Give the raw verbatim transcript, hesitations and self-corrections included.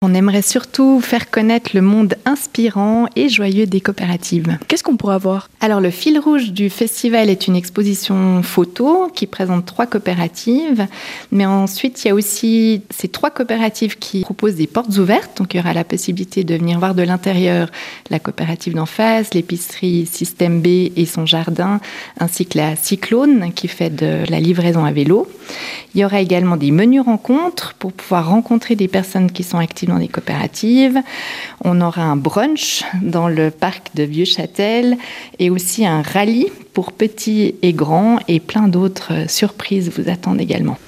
On aimerait surtout faire connaître le monde inspirant et joyeux des coopératives. Qu'est-ce qu'on pourra voir ? Alors, le fil rouge du festival est une exposition photo qui présente trois coopératives. Mais ensuite, il y a aussi ces trois coopératives qui proposent des portes ouvertes. Donc, il y aura la possibilité de venir voir de l'intérieur la coopérative d'en face, l'épicerie Système B et son jardin, ainsi que la Cyclone qui fait de la livraison à vélo. Il y aura également des menus rencontres pour pouvoir rencontrer des personnes qui sont actives dans des coopératives. On aura un brunch dans le parc de Vieux-Châtel et aussi un rallye pour petits et grands, et plein d'autres surprises vous attendent également.